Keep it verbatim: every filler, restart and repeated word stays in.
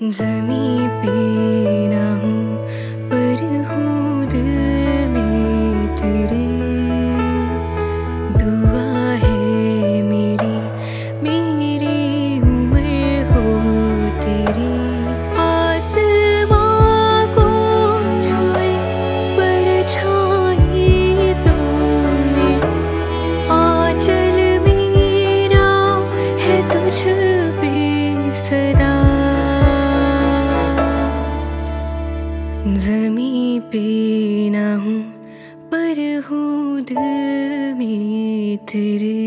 ज़मीं पे ना हूँ पर हूँ दिल में तेरे। दुआ है मेरी मेरी उम्र हो तेरी। आसमां को छुए परछाई तो मेरी। आंचल मेरा है तुझ पे सदा। ज़मीं पे ना हूँ पर हूँ दिल में तेरे।